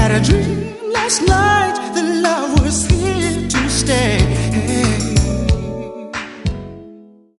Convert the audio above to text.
had a dream last night that love was here to stay.